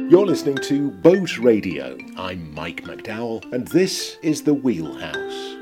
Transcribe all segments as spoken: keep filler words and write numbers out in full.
You're listening to Boat Radio. I'm Mike McDowell, and this is The Wheelhouse.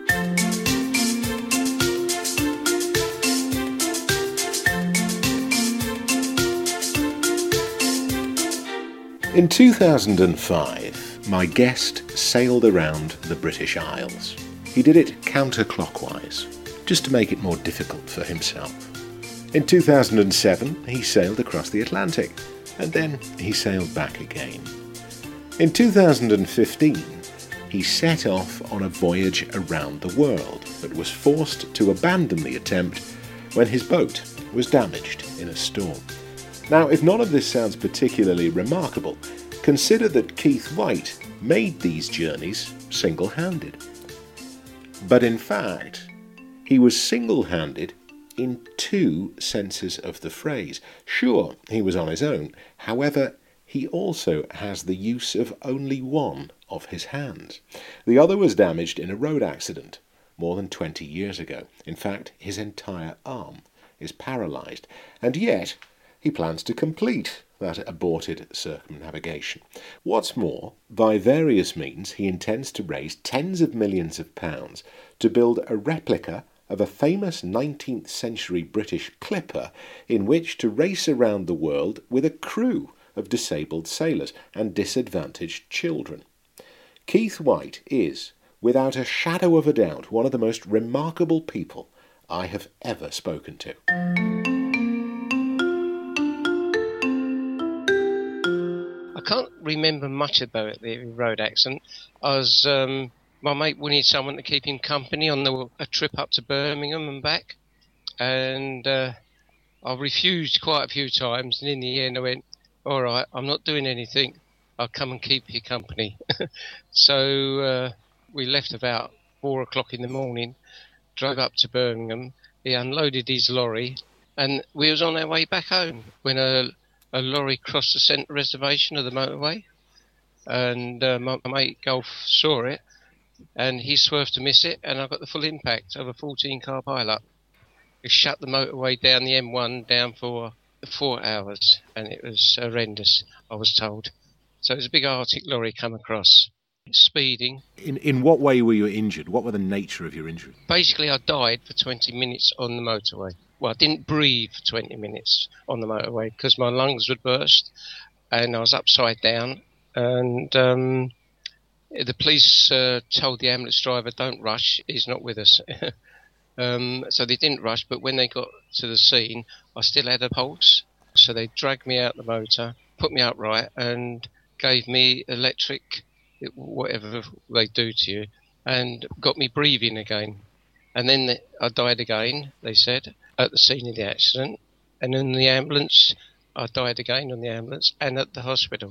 In two thousand five, my guest sailed around the British Isles. He did it counterclockwise, just to make it more difficult for himself. In two thousand seven, he sailed across the Atlantic, and then he sailed back again. In two thousand fifteen, he set off on a voyage around the world, but was forced to abandon the attempt when his boat was damaged in a storm. Now, if none of this sounds particularly remarkable, consider that Keith White made these journeys single-handed. But in fact, he was single-handed in two senses of the phrase. Sure, he was on his own. However, he also has the use of only one of his hands. The other was damaged in a road accident more than twenty years ago. In fact, his entire arm is paralysed, and yet he plans to complete that aborted circumnavigation. What's more, by various means, he intends to raise tens of millions of pounds to build a replica of a famous nineteenth century British clipper in which to race around the world with a crew of disabled sailors and disadvantaged children. Keith White is, without a shadow of a doubt, one of the most remarkable people I have ever spoken to. I can't remember much about the road accident. I was... Um My mate wanted someone to keep him company on the, a trip up to Birmingham and back, and uh, I refused quite a few times, and in the end I went, all right, I'm not doing anything, I'll come and keep you company. So uh, we left about four o'clock in the morning, drove up to Birmingham, he unloaded his lorry, and we was on our way back home when a, a lorry crossed the centre reservation of the motorway, and uh, my, my mate Golf saw it, and he swerved to miss it, and I got the full impact of a fourteen-car pile-up. It shut the motorway down, the M one, down for four hours, and it was horrendous, I was told. So it was a big Arctic lorry come across, speeding. In in what way were you injured? What were the nature of your injury? Basically, I died for twenty minutes on the motorway. Well, I didn't breathe for twenty minutes on the motorway because my lungs would burst, and I was upside down, and... Um, The police uh, told the ambulance driver, don't rush, he's not with us. um, so they didn't rush, but when they got to the scene, I still had a pulse. So they dragged me out the motor, put me upright, and gave me electric, whatever they do to you, and got me breathing again. And then the, I died again, they said, at the scene of the accident. And in the ambulance, I died again on the ambulance and at the hospital.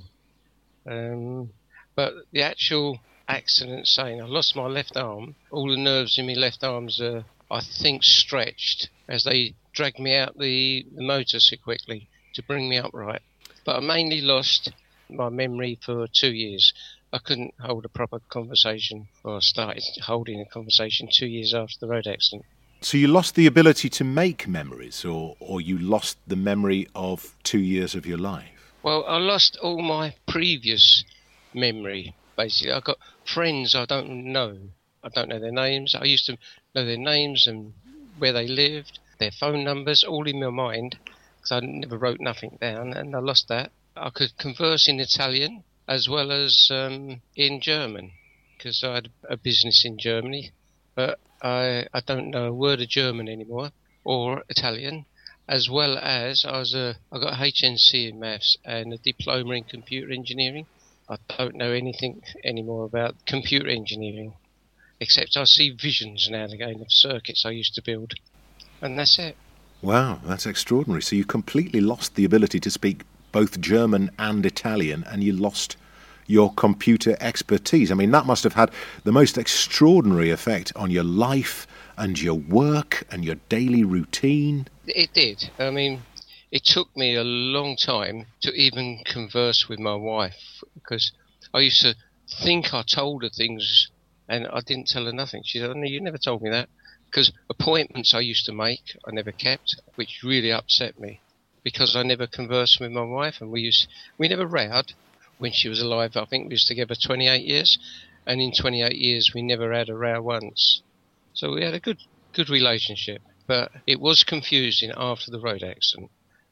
Um... But the actual accident saying I lost my left arm, all the nerves in my left arms are, I think, stretched as they dragged me out the, the motor so quickly to bring me upright. But I mainly lost my memory for two years. I couldn't hold a proper conversation, or I started holding a conversation two years after the road accident. So you lost the ability to make memories, or, or you lost the memory of two years of your life? Well, I lost all my previous memory, basically. I've got friends I don't know. I don't know their names. I used to know their names and where they lived, their phone numbers, all in my mind, because I never wrote nothing down, and I lost that. I could converse in Italian as well as um, in German, because I had a business in Germany, but I, I don't know a word of German anymore, or Italian, as well as I was a, I got a H N C in maths and a diploma in computer engineering. I don't know anything anymore about computer engineering, except I see visions now and again of circuits I used to build, and that's it. Wow, that's extraordinary. So you completely lost the ability to speak both German and Italian, and you lost your computer expertise. I mean, that must have had the most extraordinary effect on your life and your work and your daily routine. It did. I mean... It took me a long time to even converse with my wife, because I used to think I told her things and I didn't tell her nothing. She said, oh, no, you never told me that. Because appointments I used to make, I never kept, which really upset me, because I never conversed with my wife, and we used we never rowed. when she was alive. I think we was together twenty-eight years, and in twenty-eight years we never had a row once. So we had a good good relationship, but it was confusing after the road accident.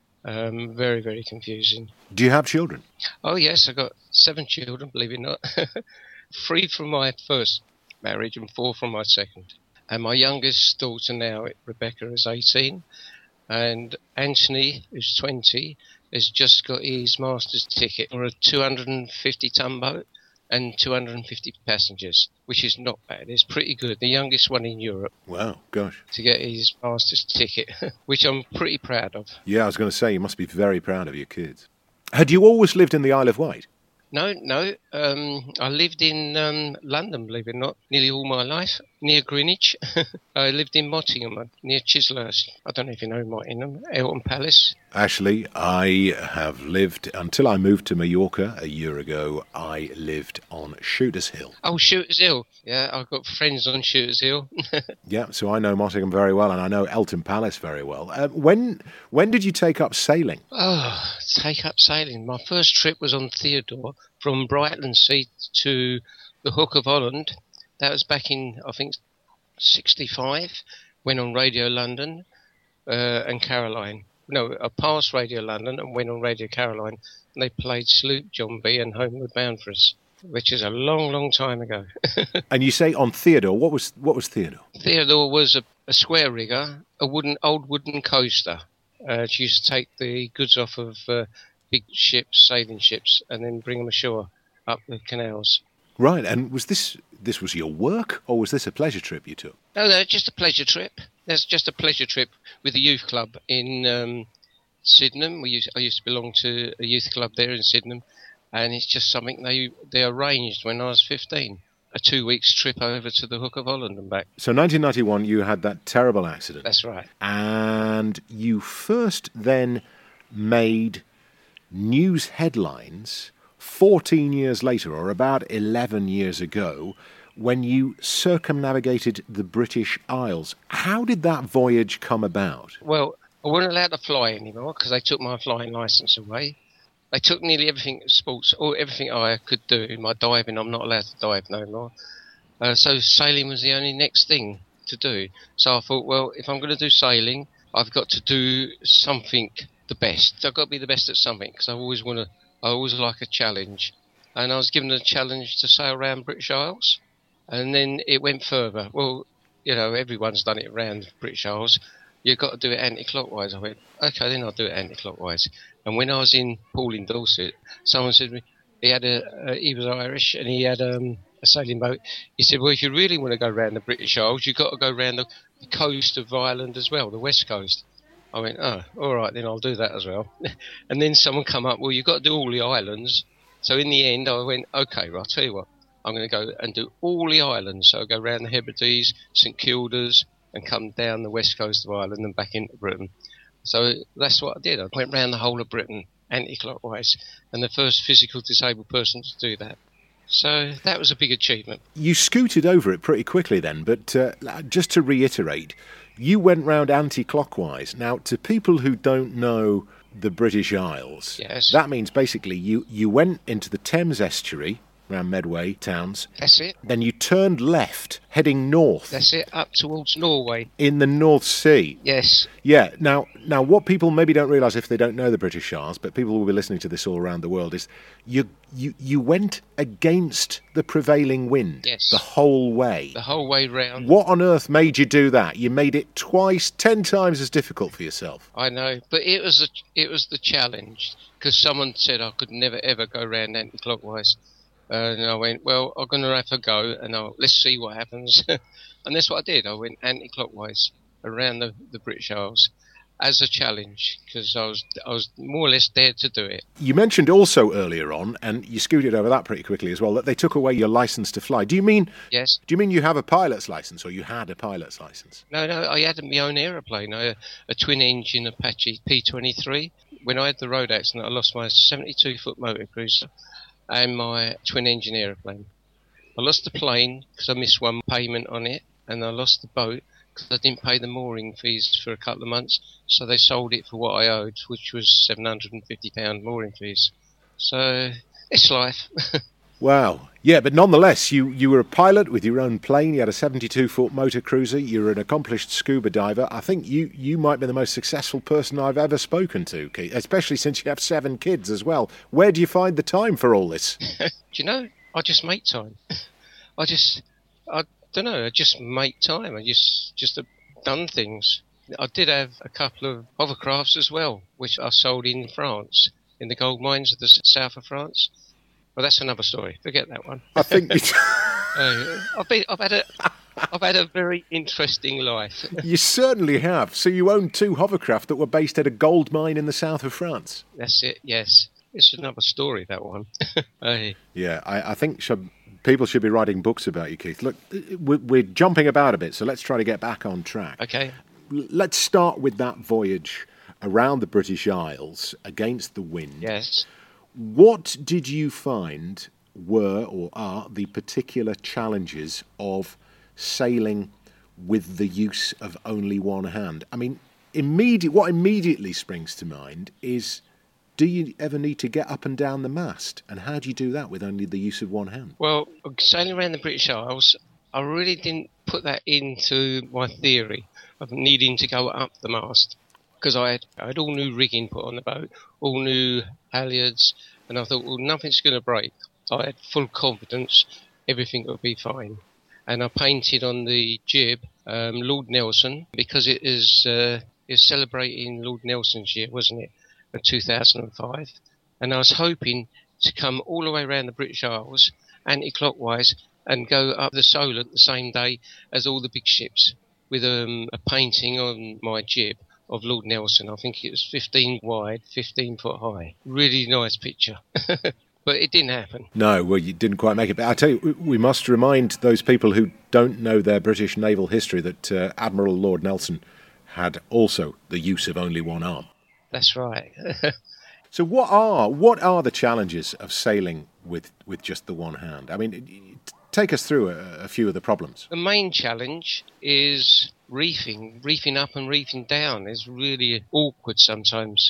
Um, very, very confusing. Do you have children? Oh, yes, I've got seven children, believe it or not. Three from my first marriage and four from my second. And my youngest daughter now, Rebecca, is eighteen. And Anthony, who's twenty, has just got his master's ticket for a two hundred fifty ton boat and two hundred fifty passengers, which is not bad. It's pretty good. The youngest one in Europe. Wow, gosh. To get his master's ticket, which I'm pretty proud of. Yeah, I was going to say, you must be very proud of your kids. Had you always lived in the Isle of Wight? No, no. Um, I lived in um, London, believe it or not, nearly all my life, near Greenwich. I lived in Mottingham, near Chislehurst. I don't know if you know Mottingham, Elton Palace. Actually, I have lived, until I moved to Mallorca a year ago, I lived on Shooters Hill. Oh, Shooters Hill. Yeah, I've got friends on Shooters Hill. Yeah, so I know Mottingham very well, and I know Elton Palace very well. Uh, when when did you take up sailing? Oh, take up sailing. My first trip was on Theodore from Brightlingsea to the Hook of Holland. That was back in, I think, sixty-five. Went on Radio London uh, and Caroline. No, I passed Radio London and went on Radio Caroline, and they played Sloop John B and Homeward Bound for us, which is a long, long time ago. And you say on Theodore, what was what was Theodore? Theodore was a, a square rigger, a wooden old wooden coaster. Uh, she used to take the goods off of uh, big ships, sailing ships, and then bring them ashore up the canals. Right, and was this this was your work, or was this a pleasure trip you took? No, no, just a pleasure trip. That's just a pleasure trip with the youth club in um, Sydenham. We used, I used to belong to a youth club there in Sydenham, and it's just something they they arranged when I was fifteen. A two weeks trip over to the Hook of Holland and back. So nineteen ninety-one, you had that terrible accident. That's right. And you first then made news headlines fourteen years later, or about eleven years ago, when you circumnavigated the British Isles. How did that voyage come about? Well, I wasn't allowed to fly anymore because they took my flying licence away. They took nearly everything sports, or everything I could do. My diving, I'm not allowed to dive no more. Uh, so sailing was the only next thing to do. So I thought, well, if I'm going to do sailing, I've got to do something the best. I've got to be the best at something because I always want to. I always like a challenge. And I was given a challenge to sail around British Isles, and then it went further. Well, you know, everyone's done it around British Isles. You've got to do it anti-clockwise. I went, okay, then I'll do it anti-clockwise. And when I was in Poole in Dorset, someone said to me, he had a, uh, he was Irish and he had um, a sailing boat. He said, well, if you really want to go around the British Isles, you've got to go around the, the coast of Ireland as well, the west coast. I went, oh, all right, then I'll do that as well. And then someone come up, well, you've got to do all the islands. So in the end, I went, okay, well, I'll tell you what, I'm going to go and do all the islands. So I go around the Hebrides, St Kilda's, and come down the west coast of Ireland and back into Britain. So that's what I did. I went round the whole of Britain anti-clockwise, and the first physical disabled person to do that. So that was a big achievement. You scooted over it pretty quickly then, but uh, just to reiterate, you went round anti-clockwise. Now, to people who don't know the British Isles, yes, that means basically you, you went into the Thames estuary, around Medway towns. That's it. Then you turned left, heading north. That's it, up towards Norway. In the North Sea. Yes. Yeah. Now, now, what people maybe don't realise if they don't know the British Isles, but people will be listening to this all around the world, is you you you went against the prevailing wind. Yes. The whole way. The whole way round. What on earth made you do that? You made it twice, ten times as difficult for yourself. I know, but it was a, it was the challenge because someone said I could never ever go round anti-clockwise. Uh, and I went, well, I'm going to have a go, and I'll, let's see what happens. And that's what I did. I went anti-clockwise around the, the British Isles as a challenge, because I was I was more or less dared to do it. You mentioned also earlier on, and you scooted over that pretty quickly as well, that they took away your licence to fly. Do you mean? Yes. Do you mean you have a pilot's licence, or you had a pilot's licence? No, no, I had my own aeroplane, I, a twin-engine Apache P twenty-three. When I had the road accident, I lost my seventy-two foot motor cruiser and my twin-engine aeroplane. I lost the plane because I missed one payment on it, and I lost the boat because I didn't pay the mooring fees for a couple of months, so they sold it for what I owed, which was seven hundred fifty pounds mooring fees. So It's life. Wow. Yeah, but nonetheless, you, you were a pilot with your own plane. You had a seventy-two foot motor cruiser. You were an accomplished scuba diver. I think you, you might be the most successful person I've ever spoken to, Keith, especially since you have seven kids as well. Where do you find the time for all this? Do you know, I just make time. I just, I don't know, I just make time. I just, just have done things. I did have a couple of hovercrafts as well, which I sold in France, in the gold mines of the south of France. Well, that's another story. Forget that one. I think uh, I've been, I've had a, I've had a very interesting life. You certainly have. So you owned two hovercraft that were based at a gold mine in the south of France. That's it. Yes, it's another story, that one. uh, yeah, I, I think should, people should be writing books about you, Keith. Look, we're, we're jumping about a bit, so let's try to get back on track. Okay. Let's start with that voyage around the British Isles against the wind. Yes. What did you find were or are the particular challenges of sailing with the use of only one hand? I mean, immediate, what immediately springs to mind is, do you ever need to get up and down the mast? And how do you do that with only the use of one hand? Well, sailing around the British Isles, I really didn't put that into my theory of needing to go up the mast. Because I had, I had all new rigging put on the boat, all new halyards, and I thought, well, nothing's going to break. I had full confidence everything would be fine. And I painted on the jib um, Lord Nelson, because it is uh, is celebrating Lord Nelson's year, wasn't it, of two thousand five. And I was hoping to come all the way around the British Isles, anti-clockwise, and go up the Solent the same day as all the big ships, with um, a painting on my jib of Lord Nelson. I think it was fifteen wide, fifteen foot high. Really nice picture. But it didn't happen. No, well, you didn't quite make it. But I tell you, we must remind those people who don't know their British naval history that uh, Admiral Lord Nelson had also the use of only one arm. That's right. So what are what are the challenges of sailing with, with just the one hand? I mean, take us through a, a few of the problems. The main challenge is reefing. Reefing up and reefing down is really awkward sometimes.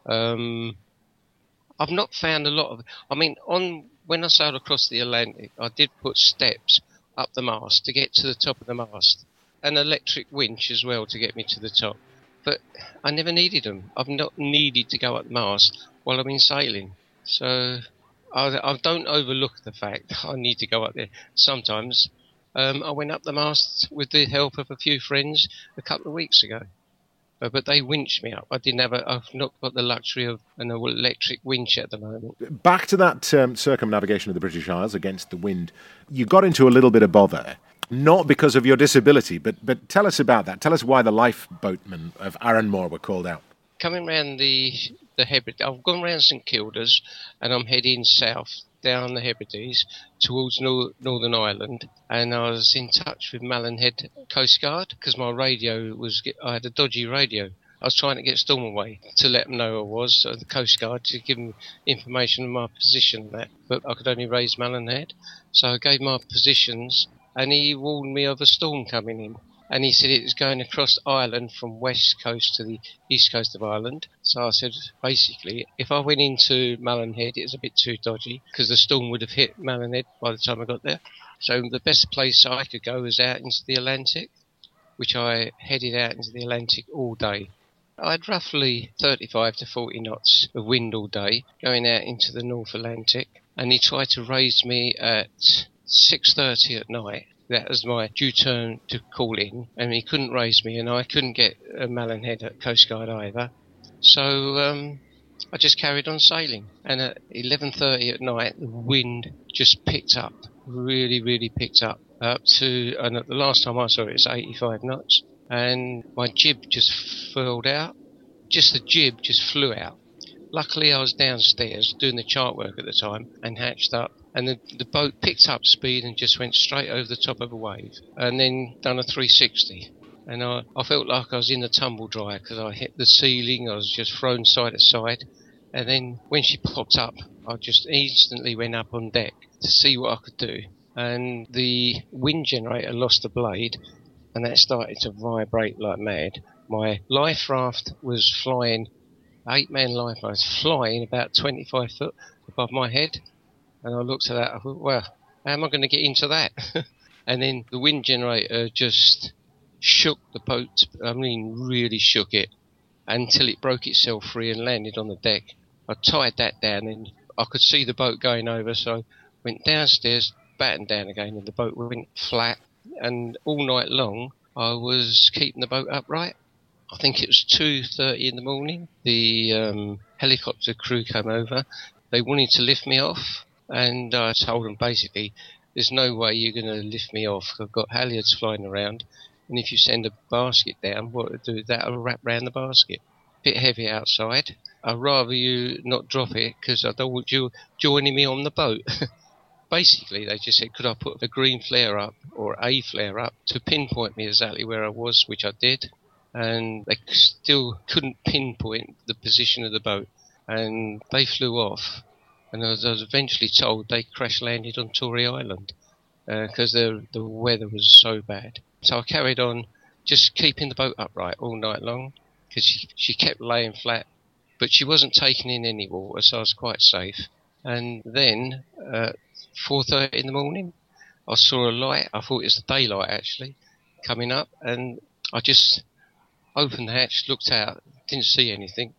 Um, I've not found a lot of... I mean, on when I sailed across the Atlantic, I did put steps up the mast to get to the top of the mast. An electric winch as well to get me to the top. But I never needed them. I've not needed to go up the mast while I've been sailing. So I, I don't overlook the fact I need to go up there. Sometimes um, I went up the mast with the help of a few friends a couple of weeks ago. Uh, but they winched me up. I didn't have a, I've not got the luxury of an electric winch at the moment. Back to that um, circumnavigation of the British Isles against the wind. You got into a little bit of bother, not because of your disability, but but tell us about that. Tell us why the lifeboatmen of Arranmore were called out. Coming round the the Hebrides, I've gone round St Kilda's and I'm heading south down the Hebrides towards Nor- Northern Ireland, and I was in touch with Malin Head Coast Guard because my radio was, I had a dodgy radio. I was trying to get Stormaway to let them know I was, so the Coast Guard, to give them information of my position and that, but I could only raise Malin Head, so I gave my positions, and he warned me of a storm coming in. And he said it was going across Ireland from west coast to the east coast of Ireland. So I said, basically, if I went into Malin Head, it was a bit too dodgy because the storm would have hit Malin Head by the time I got there. So the best place I could go was out into the Atlantic, which I headed out into the Atlantic all day. I had roughly thirty-five to forty knots of wind all day going out into the North Atlantic. And he tried to raise me at six thirty at night. That was my due turn to call in, and he couldn't raise me, and I couldn't get a Malin Head at Coast Guard either. So um, I just carried on sailing. And at eleven thirty at night, the wind just picked up, really, really picked up, up to, and at the last time I saw it, it was eighty-five knots. And my jib just furled out. Just the jib just flew out. Luckily, I was downstairs doing the chart work at the time and hatched up. And the, the boat picked up speed and just went straight over the top of a wave. And then done a three sixty. And I, I felt like I was in the tumble dryer because I hit the ceiling. I was just thrown side to side. And then when she popped up, I just instantly went up on deck to see what I could do. And the wind generator lost the blade. And that started to vibrate like mad. My life raft was flying, eight-man life raft was flying about twenty-five foot above my head. And I looked at that, I thought, well, how am I going to get into that? And then the wind generator just shook the boat, I mean really shook it, until it broke itself free and landed on the deck. I tied that down and I could see the boat going over, so I went downstairs, battened down again, and the boat went flat. And all night long I was keeping the boat upright. I think it was two thirty in the morning. The um, helicopter crew came over. They wanted to lift me off, and I told them basically, there's no way you're going to lift me off. I've got halyards flying around, and if you send a basket down, what it'll do, that'll wrap round the basket. Bit heavy outside. I'd rather you not drop it, because I don't want you joining me on the boat. Basically, they just said, could I put a green flare up, or a flare up, to pinpoint me exactly where I was, which I did. And they still couldn't pinpoint the position of the boat. And they flew off. And I was, I was eventually told they crash landed on Tory Island, because uh, the, the weather was so bad. So I carried on just keeping the boat upright all night long, because she, she kept laying flat. But she wasn't taking in any water, so I was quite safe. And then, uh, four thirty in the morning, I saw a light. I thought it was the daylight, actually, coming up. And I just opened the hatch, looked out, didn't see anything.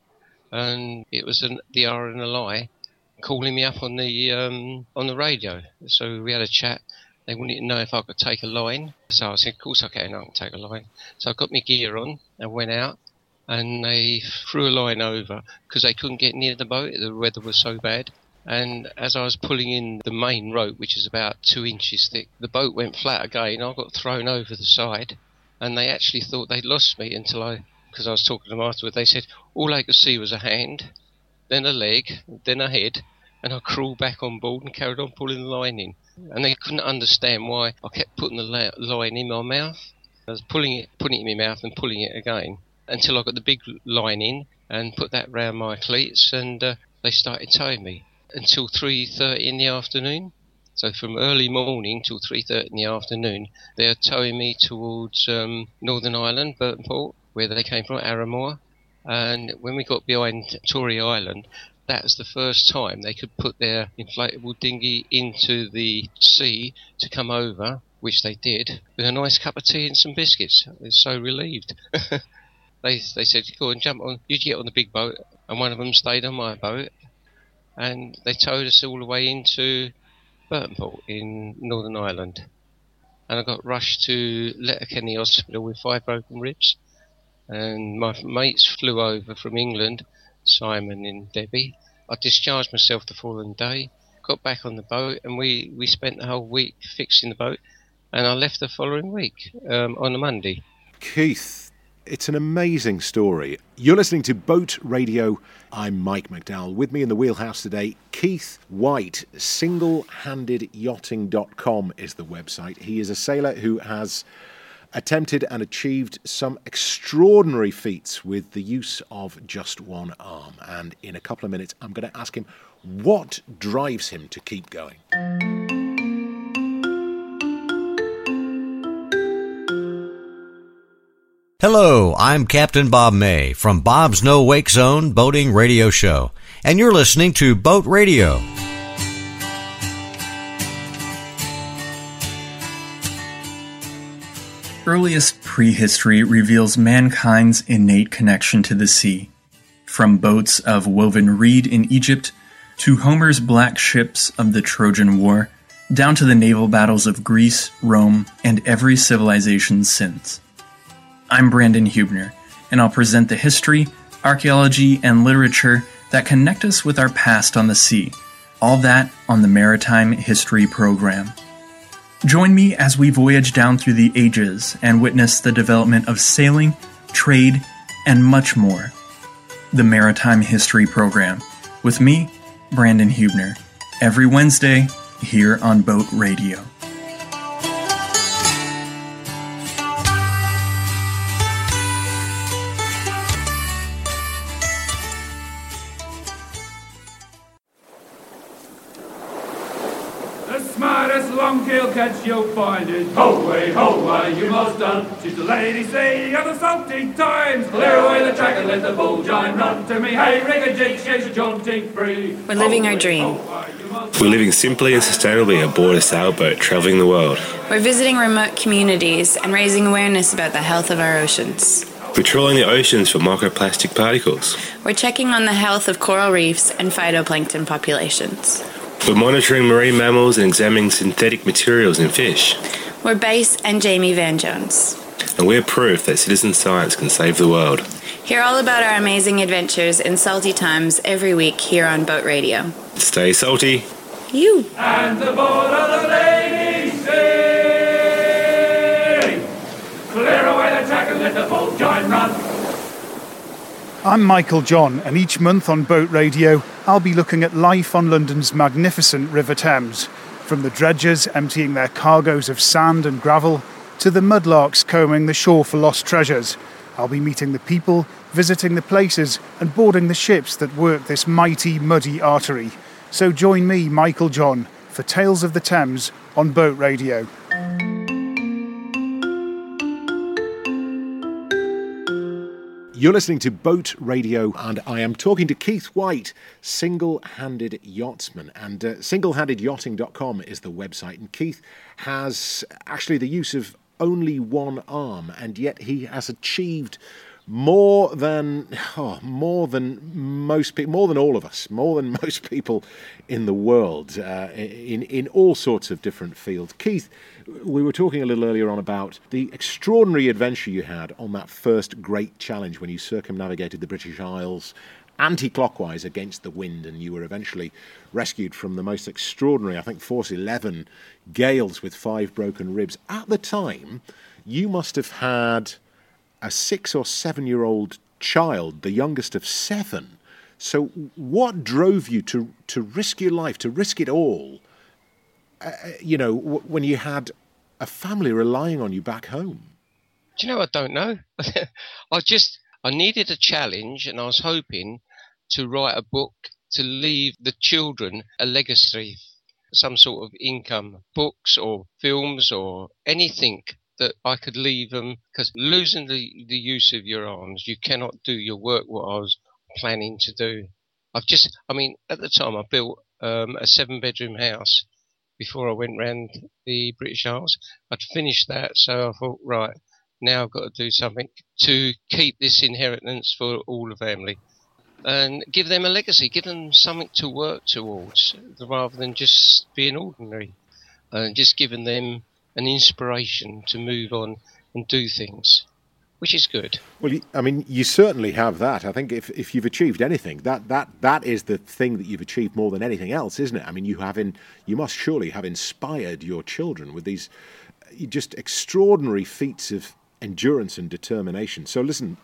And it was an, the R N L I calling me up on the um, on the radio. So we had a chat. They wanted to know if I could take a line. So I said, of course I can, I can take a line. So I got my gear on and went out. And they threw a line over because they couldn't get near the boat. The weather was so bad. And as I was pulling in the main rope, which is about two inches thick, the boat went flat again. I got thrown over the side. And they actually thought they'd lost me until I, because I was talking to them afterwards, they said all I could see was a hand, then a leg, then a head, and I crawled back on board and carried on pulling the line in. And they couldn't understand why I kept putting the la- line in my mouth. I was pulling it, putting it in my mouth and pulling it again, until I got the big line in and put that round my cleats, and uh, they started towing me until three thirty in the afternoon. So from early morning till three thirty in the afternoon, they're towing me towards um, Northern Ireland, Burton Port, where they came from, Arramore. And when we got behind Tory Island, that was the first time they could put their inflatable dinghy into the sea to come over, which they did, with a nice cup of tea and some biscuits. I was so relieved. They they said, go and jump on, you get on the big boat, and one of them stayed on my boat, and they towed us all the way into Burton Port in Northern Ireland. And I got rushed to Letterkenny Hospital with five broken ribs, and my mates flew over from England, Simon and Debbie. I discharged myself the following day, got back on the boat, and we, we spent the whole week fixing the boat, and I left the following week um, on a Monday. Keith, it's an amazing story. You're listening to Boat Radio. I'm Mike McDowell. With me in the wheelhouse today, Keith White. single handed yachting dot com is the website. He is a sailor who has attempted and achieved some extraordinary feats with the use of just one arm. And in a couple of minutes, I'm going to ask him what drives him to keep going. Hello, I'm Captain Bob May from Bob's No Wake Zone Boating Radio Show, and you're listening to Boat Radio. Earliest prehistory reveals mankind's innate connection to the sea. From boats of woven reed in Egypt, to Homer's black ships of the Trojan War, down to the naval battles of Greece, Rome, and every civilization since. I'm Brandon Hubner, and I'll present the history, archaeology, and literature that connect us with our past on the sea, all that on the Maritime History Program. Join me as we voyage down through the ages and witness the development of sailing, trade, and much more. The Maritime History Program, with me, Brandon Hubner, every Wednesday here on Boat Radio. The smartest baddest long-tail catch you'll find is ho-way, ho-way, you must done. She's the lady Sadie of the salty times. Clear away the track and let the bull giant run to me. Hey, rig a jig, she's a jaunting free. We're living our dream. We're living simply and sustainably aboard a sailboat travelling the world. We're visiting remote communities and raising awareness about the health of our oceans. We're trawling the oceans for microplastic particles. We're checking on the health of coral reefs and phytoplankton populations. We're monitoring marine mammals and examining synthetic materials in fish. We're Base and Jamie Van Jones. And we're proof that citizen science can save the world. Hear all about our amazing adventures in salty times every week here on Boat Radio. Stay salty. You. And the board of the ladies sing. Clear away the track and let the bull giant run. I'm Michael John, and each month on Boat Radio, I'll be looking at life on London's magnificent River Thames, from the dredgers emptying their cargoes of sand and gravel to the mudlarks combing the shore for lost treasures. I'll be meeting the people, visiting the places, and boarding the ships that work this mighty, muddy artery. So join me, Michael John, for Tales of the Thames on Boat Radio. You're listening to Boat Radio, and I am talking to Keith White, single-handed yachtsman. And uh, single handed yachting dot com is the website. And Keith has actually the use of only one arm, and yet he has achieved more than oh, more than most people, more than all of us, more than most people in the world, uh, in in all sorts of different fields. Keith, we were talking a little earlier on about the extraordinary adventure you had on that first great challenge when you circumnavigated the British Isles anti-clockwise against the wind, and you were eventually rescued from the most extraordinary, I think, Force eleven gales with five broken ribs. At the time, you must have had a six or seven year old child, the youngest of seven. So what drove you to, to risk your life, to risk it all, uh, you know, w- when you had a family relying on you back home? Do you know, I don't know. I just, I needed a challenge, and I was hoping to write a book to leave the children a legacy, some sort of income, books or films or anything that I could leave them, because losing the, the use of your arms, you cannot do your work what I was planning to do. I've just, I mean, at the time I built um, a seven bedroom house before I went round the British Isles. I'd finished that, so I thought, right, now I've got to do something to keep this inheritance for all the family and give them a legacy, give them something to work towards rather than just being ordinary, and just giving them an inspiration to move on and do things, which is good. Well, I mean, you certainly have that. I think if, if you've achieved anything, that, that that is the thing that you've achieved more than anything else, isn't it? I mean, you have in, you must surely have inspired your children with these just extraordinary feats of endurance and determination. So listen,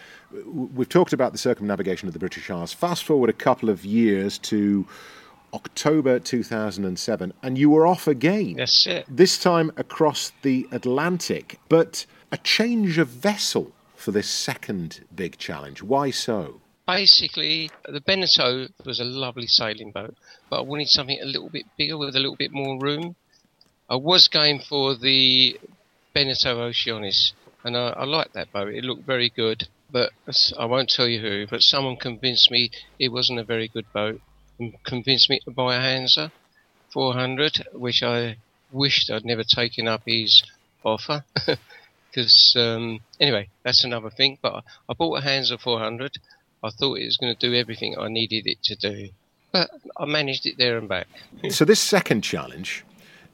we've talked about the circumnavigation of the British Isles. Fast forward a couple of years to October two thousand seven, and you were off again. That's it. This time across the Atlantic, but a change of vessel for this second big challenge. Why so? Basically, the Beneteau was a lovely sailing boat, but I wanted something a little bit bigger with a little bit more room. I was going for the Beneteau Oceanis, and I, I liked that boat. It looked very good, but I won't tell you who, but someone convinced me it wasn't a very good boat and convinced me to buy a Hansa four hundred, which I wished I'd never taken up his offer. Because, um, anyway, that's another thing. But I, I bought a Hansa four hundred. I thought it was going to do everything I needed it to do. But I managed it there and back. So this second challenge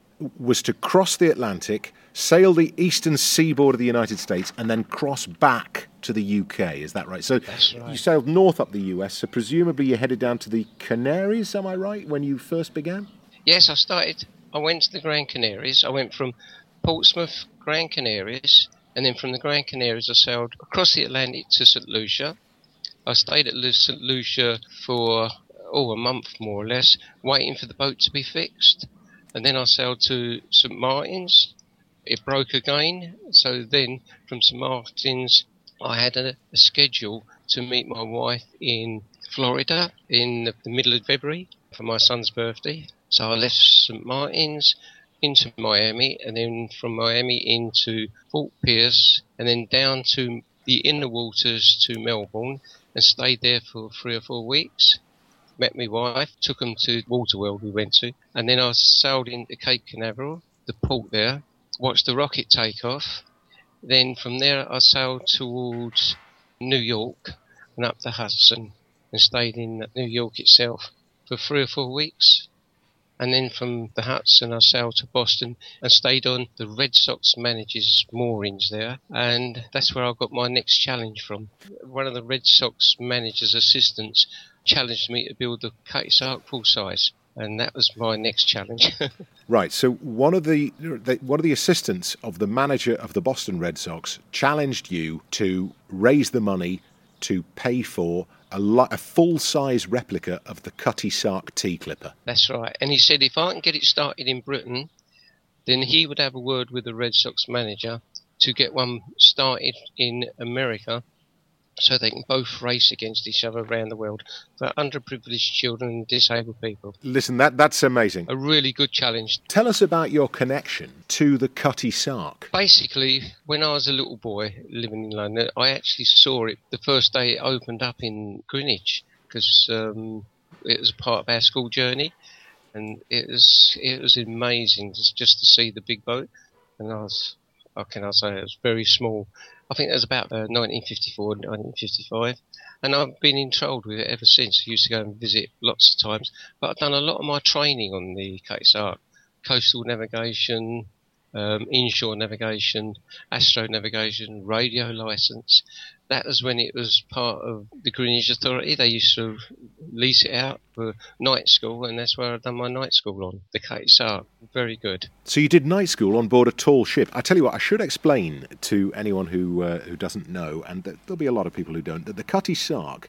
was to cross the Atlantic, sail the eastern seaboard of the United States, and then cross back to the U K. Is that right? So That's right. You sailed north up the U S, so presumably you headed down to the Canaries, am I right, when you first began? Yes, I started. I went to the Grand Canaries. I went from Portsmouth, Grand Canaries, and then from the Grand Canaries I sailed across the Atlantic to Saint Lucia. I stayed at Saint Lucia for oh, a month more or less, waiting for the boat to be fixed. And then I sailed to Saint Martin's. It broke again, so then from Saint Martin's I had a, a schedule to meet my wife in Florida in the, the middle of February for my son's birthday. So I left Saint Martin's, into Miami, and then from Miami into Fort Pierce, and then down to the inner waters to Melbourne, and stayed there for three or four weeks. Met my wife, took them to Waterworld we went to, and then I sailed into Cape Canaveral, the port there, watched the rocket take off. Then from there I sailed towards New York and up the Hudson and stayed in New York itself for three or four weeks. And then from the Hudson I sailed to Boston and stayed on the Red Sox manager's moorings there, and that's where I got my next challenge from. One of the Red Sox manager's assistants challenged me to build the Cutty Sark full size, and that was my next challenge. Right, so one of the one of the assistants of the manager of the Boston Red Sox challenged you to raise the money to pay for a, li- a full-size replica of the Cutty Sark tea clipper. That's right, and he said if I can get it started in Britain, then he would have a word with the Red Sox manager to get one started in America, so they can both race against each other around the world for underprivileged children and disabled people. Listen, that that's amazing. A really good challenge. Tell us about your connection to the Cutty Sark. Basically, when I was a little boy living in London, I actually saw it the first day it opened up in Greenwich, because um, it was part of our school journey, and it was it was amazing just, just to see the big boat. And I was, how can I say, it was very small. I think that was about uh, nineteen fifty-four, nineteen fifty-five, and I've been enthralled with it ever since. I used to go and visit lots of times, but I've done a lot of my training on the Cutty Sark, coastal navigation, um, inshore navigation, astro navigation, radio licence. That was when it was part of the Greenwich Authority. They used to lease it out for night school, and that's where I've done my night school on, the Cutty Sark. Very good. So you did night school on board a tall ship. I tell you what, I should explain to anyone who uh, who doesn't know, and there'll be a lot of people who don't, that the Cutty Sark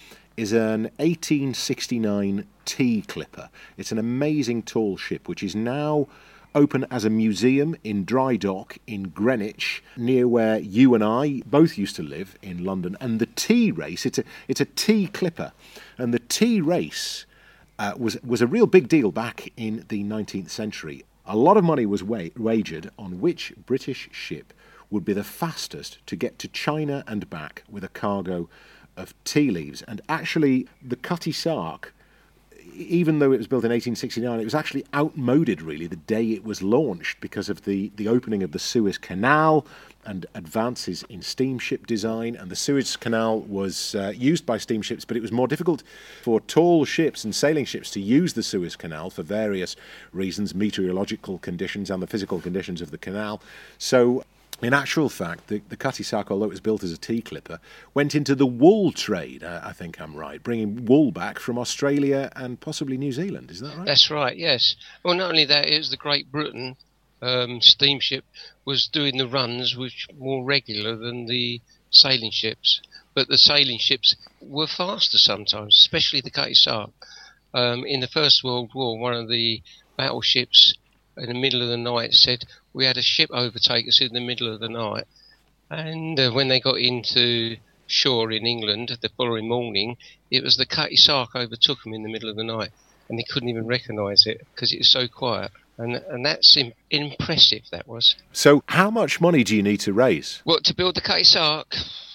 is an eighteen sixty-nine tea clipper. It's an amazing tall ship, which is now open as a museum in Dry Dock in Greenwich, near where you and I both used to live in London. And the tea race, it's a it's a tea clipper, and the tea race uh, was was a real big deal back in the nineteenth century. A lot of money was wa- wagered on which British ship would be the fastest to get to China and back with a cargo of tea leaves. And actually, the Cutty Sark, even though it was built in eighteen sixty-nine, it was actually outmoded, really, the day it was launched because of the, the opening of the Suez Canal and advances in steamship design. And the Suez Canal was uh, used by steamships, but it was more difficult for tall ships and sailing ships to use the Suez Canal for various reasons, meteorological conditions and the physical conditions of the canal. So in actual fact, the, the Cutty Sark, although it was built as a tea clipper, went into the wool trade, uh, I think I'm right, bringing wool back from Australia and possibly New Zealand. Is that right? That's right, yes. Well, not only that, it was the Great Britain um, steamship was doing the runs, which were more regular than the sailing ships. But the sailing ships were faster sometimes, especially the Cutty Sark. Um, in the First World War, one of the battleships in the middle of the night said, we had a ship overtake us in the middle of the night. And uh, when they got into shore in England the following morning, it was the Cutty Sark overtook them in the middle of the night, and they couldn't even recognise it because it was so quiet. And and that's im- impressive, that was. So how much money do you need to raise? Well, to build the Cutty Sark,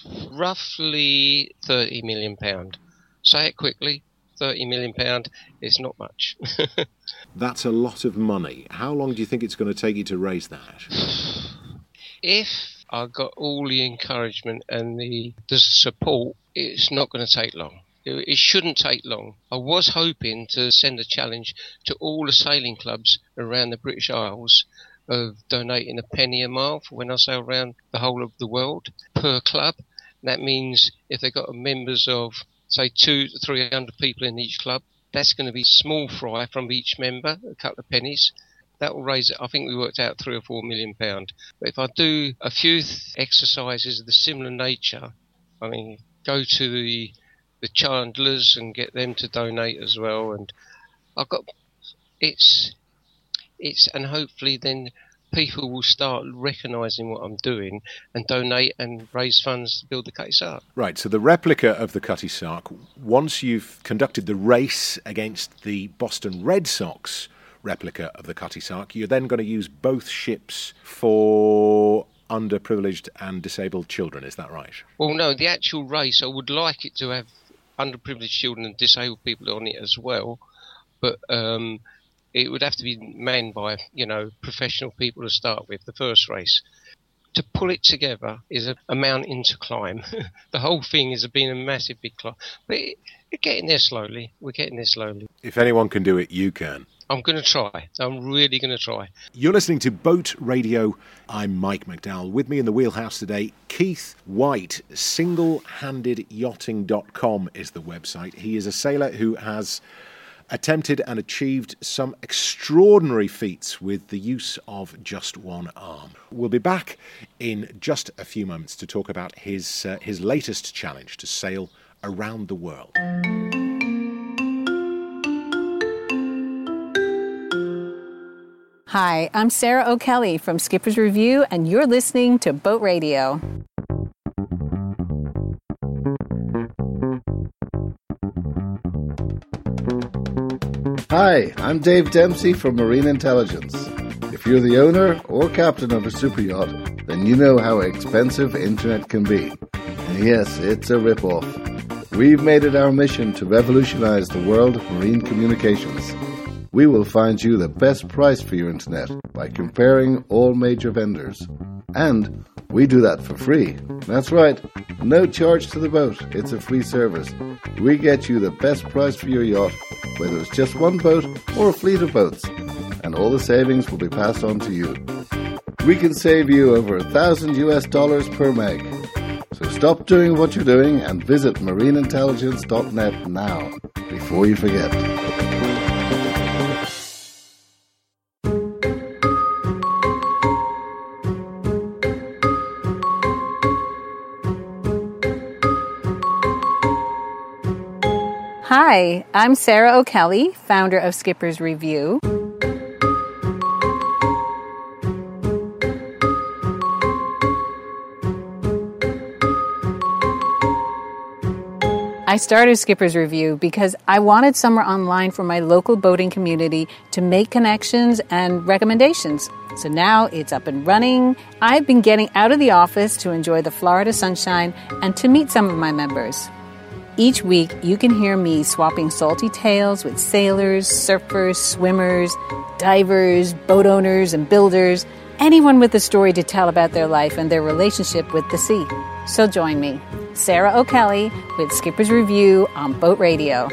roughly thirty million pounds. Say it quickly. thirty million pounds is not much. That's a lot of money. How long do you think it's going to take you to raise that? If I got all the encouragement and the, the support, it's not going to take long. It, it shouldn't take long. I was hoping to send a challenge to all the sailing clubs around the British Isles of donating a penny a mile for when I sail around the whole of the world per club. That means if they got members of, say, two to three hundred people in each club, that's going to be small fry from each member, a couple of pennies. That will raise it. I think we worked out three or four million pounds. But if I do a few th- exercises of the similar nature, I mean, go to the the Chandlers and get them to donate as well, and I've got it's it's and hopefully then people will start recognising what I'm doing and donate and raise funds to build the Cutty Sark. Right, so the replica of the Cutty Sark, once you've conducted the race against the Boston Red Sox replica of the Cutty Sark. You're then going to use both ships for underprivileged and disabled children, is that right? Well, no, the actual race, I would like it to have underprivileged children and disabled people on it as well, but um, it would have to be manned by, you know, professional people to start with, the first race. To pull it together is a, a mountain to climb. The whole thing has been a massive big climb. But it, we're getting there slowly. We're getting there slowly. If anyone can do it, you can. I'm going to try. I'm really going to try. You're listening to Boat Radio. I'm Mike McDowell. With me in the wheelhouse today, Keith White. single handed yachting dot com is the website. He is a sailor who has attempted and achieved some extraordinary feats with the use of just one arm. We'll be back in just a few moments to talk about his uh, his latest challenge to sail around the world. Hi, I'm Sarah O'Kelly from Skipper's Review, and you're listening to Boat Radio. Hi, I'm Dave Dempsey from Marine Intelligence. If you're the owner or captain of a super yacht, then you know how expensive internet can be. And yes, it's a rip-off. We've made it our mission to revolutionize the world of marine communications. We will find you the best price for your internet by comparing all major vendors. And we do that for free. That's right, no charge to the boat. It's a free service. We get you the best price for your yacht, whether it's just one boat or a fleet of boats. And all the savings will be passed on to you. We can save you over a thousand U S dollars per meg. So stop doing what you're doing and visit marine intelligence dot net now, before you forget. Hi, I'm Sarah O'Kelly, founder of Skipper's Review. I started Skipper's Review because I wanted somewhere online for my local boating community to make connections and recommendations. So now it's up and running. I've been getting out of the office to enjoy the Florida sunshine and to meet some of my members. Each week, you can hear me swapping salty tales with sailors, surfers, swimmers, divers, boat owners, and builders, anyone with a story to tell about their life and their relationship with the sea. So join me, Sarah O'Kelly, with Skipper's Review on Boat Radio.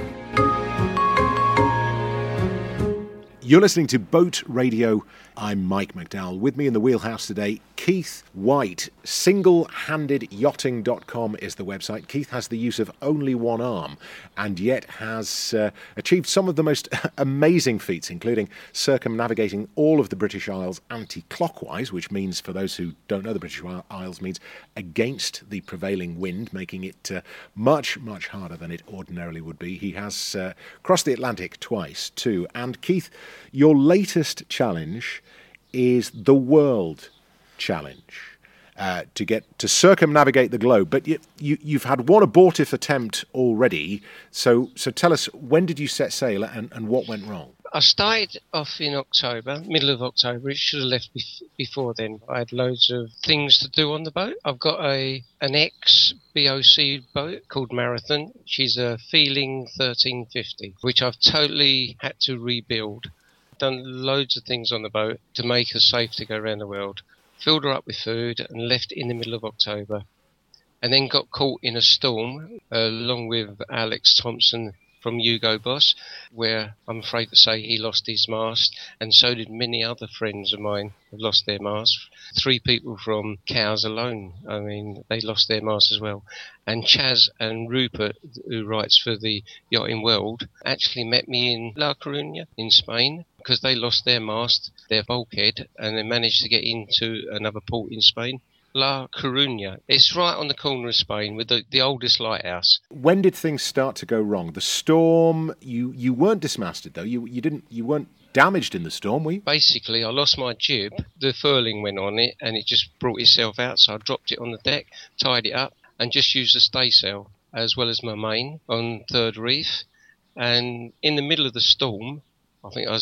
You're listening to Boat Radio. I'm Mike McDowell. With me in the wheelhouse today, Keith White. single handed yachting dot com is the website. Keith has the use of only one arm and yet has uh, achieved some of the most amazing feats, including circumnavigating all of the British Isles anti-clockwise, which means, for those who don't know, the British Isles means against the prevailing wind, making it uh, much, much harder than it ordinarily would be. He has uh, crossed the Atlantic twice, too. And Keith, your latest challenge is the World Challenge, uh, to get to circumnavigate the globe. But you, you, you've had one abortive attempt already. So so tell us, when did you set sail and, and what went wrong? I started off in October, middle of October. It should have left bef- before then. I had loads of things to do on the boat. I've got a an ex-B O C boat called Marathon. She's a Feeling thirteen fifty, which I've totally had to rebuild. Done loads of things on the boat to make her safe to go around the world. Filled her up with food and left in the middle of October. And then got caught in a storm, uh, along with Alex Thompson from Hugo Boss, where I'm afraid to say he lost his mast, and so did many other friends of mine who lost their mast. Three people from Cowes alone, I mean, they lost their mast as well. And Chaz and Rupert, who writes for the Yachting World, actually met me in La Coruña in Spain, because they lost their mast, their bulkhead, and they managed to get into another port in Spain. La Coruña. It's right on the corner of Spain with the, the oldest lighthouse. When did things start to go wrong? The storm, you, you weren't dismasted though. You you didn't you weren't damaged in the storm, were you? Basically, I lost my jib. The furling went on it and it just brought itself out, so I dropped it on the deck, tied it up, and just used the staysail as well as my main on third reef. And in the middle of the storm, I think I was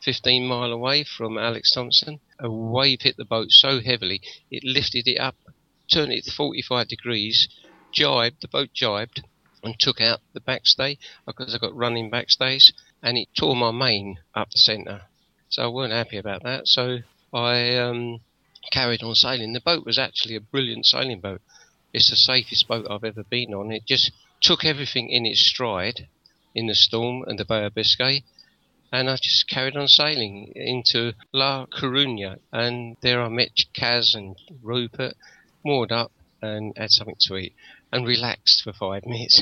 fifteen mile away from Alex Thompson. A wave hit the boat so heavily, it lifted it up, turned it forty-five degrees, jibed, the boat jibed, and took out the backstay, because I got running backstays, and it tore my main up the centre. So I weren't happy about that, so I um, carried on sailing. The boat was actually a brilliant sailing boat. It's the safest boat I've ever been on. It just took everything in its stride in the storm and the Bay of Biscay, and I just carried on sailing into La Coruña, and there I met Kaz and Rupert, moored up and had something to eat and relaxed for five minutes.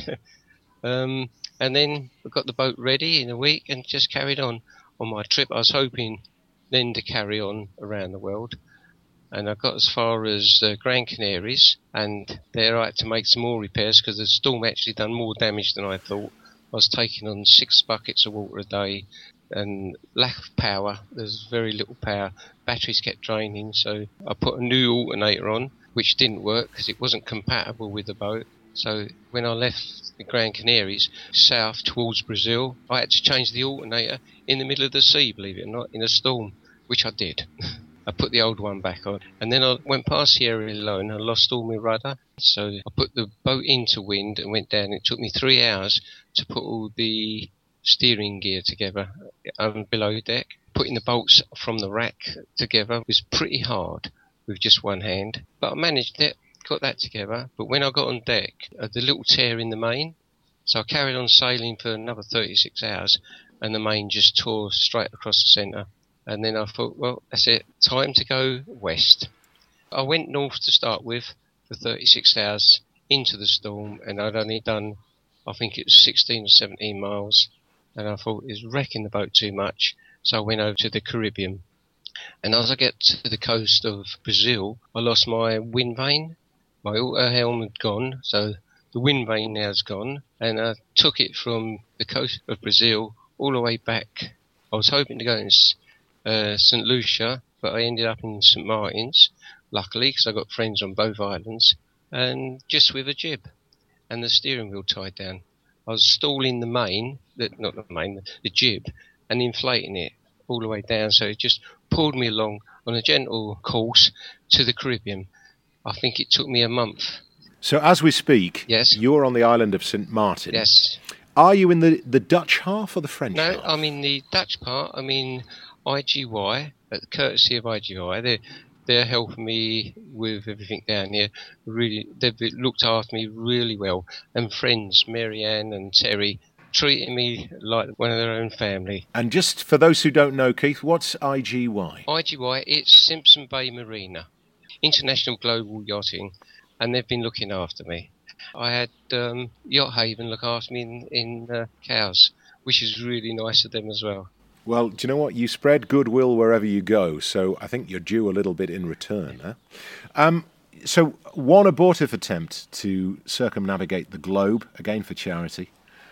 um, and then we got the boat ready in a week and just carried on on my trip. I was hoping then to carry on around the world, and I got as far as uh, Gran Canaries, and there I had to make some more repairs because the storm actually done more damage than I thought. I was taking on six buckets of water a day, and lack of power. There's very little power. Batteries kept draining, so I put a new alternator on, which didn't work because it wasn't compatible with the boat. So when I left the Gran Canaries south towards Brazil, I had to change the alternator in the middle of the sea, believe it or not, in a storm, which I did. I put the old one back on, and then I went past Sierra Leone and lost all my rudder. So I put the boat into wind and went down. It took me three hours to put all the steering gear together um, below deck. Putting the bolts from the rack together was pretty hard with just one hand, but I managed it, got that together. But when I got on deck, uh, the little tear in the main, so I carried on sailing for another thirty-six hours, and the main just tore straight across the centre. And then I thought, well, that's it, time to go west. I went north to start with for thirty-six hours into the storm, and I'd only done, I think it was sixteen or seventeen miles, and I thought it was wrecking the boat too much, so I went over to the Caribbean. And as I get to the coast of Brazil, I lost my wind vane. My auto helm had gone, so the wind vane now is gone, and I took it from the coast of Brazil all the way back. I was hoping to go in uh, Saint Lucia, but I ended up in Saint Martin's, luckily, because I got friends on both islands, and just with a jib and the steering wheel tied down. I was stalling the main, the, not the main, the jib, and inflating it all the way down, so it just pulled me along on a gentle course to the Caribbean. I think it took me a month. So as we speak, yes, you're on the island of Saint Martin. Yes. Are you in the, the Dutch half or the French no, half? No, I'm in the Dutch part. I'm in I G Y, at the courtesy of I G Y. They're, they're helping me with everything down here. Really, they've looked after me really well. And friends, Marianne and Terry, treating me like one of their own family. And just for those who don't know, Keith, what's I G Y? I G Y, it's Simpson Bay Marina, International Global Yachting, and they've been looking after me. I had um, Yacht Haven look after me in, in uh, Cowes, which is really nice of them as well. Well, do you know what? You spread goodwill wherever you go, so I think you're due a little bit in return. Huh? Um, so one abortive attempt to circumnavigate the globe, again for charity.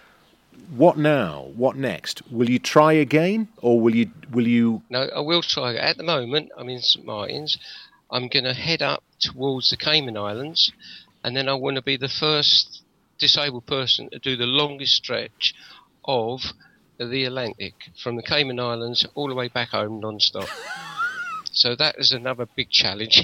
What now? What next? Will you try again, or will you? Will you? No, I will try. At the moment, I'm in Saint Martin's. I'm going to head up towards the Cayman Islands, and then I want to be the first disabled person to do the longest stretch of the Atlantic, from the Cayman Islands all the way back home non-stop. So that is another big challenge.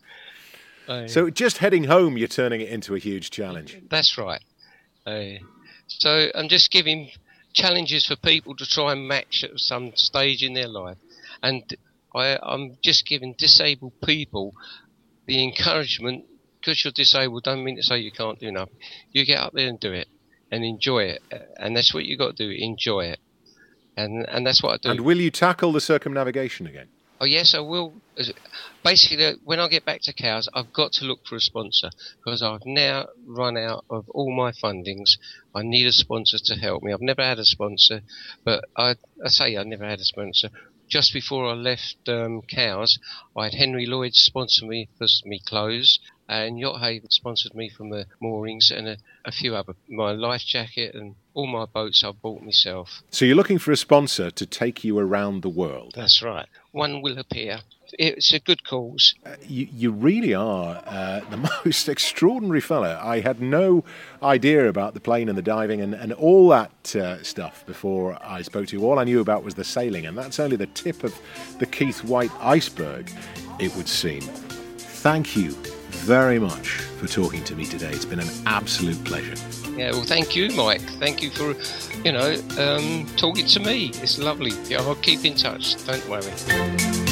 uh, so just heading home, you're turning it into a huge challenge. That's right. Uh, so I'm just giving challenges for people to try and match at some stage in their life. And I, I'm just giving disabled people the encouragement, because you're disabled, don't mean to say you can't do nothing. You get up there and do it, and enjoy it. And that's what you got to do, enjoy it. And and that's what I do. And will you tackle the circumnavigation again? Oh, yes, I will. Basically, when I get back to Cowes, I've got to look for a sponsor, because I've now run out of all my fundings. I need a sponsor to help me. I've never had a sponsor, but I, I say I never had a sponsor. Just before I left um, Cowes, I had Henry Lloyd sponsor me for me clothes, and Yacht Haven sponsored me for my moorings, and a, a few other, my life jacket, and all my boats I bought myself. So you're looking for a sponsor to take you around the world? That's right. One will appear. it's a good cause. Uh, you, you really are uh, the most extraordinary fella. I had no idea about the plane and the diving and, and all that uh, stuff before I spoke to you. All I knew about was the sailing, and that's only the tip of the Keith White iceberg, it would seem. Thank you very much for talking to me today. It's been an absolute pleasure. Yeah, well, thank you, Mike. Thank you for, you know, um, talking to me. It's lovely. Yeah, I'll keep in touch. Don't worry.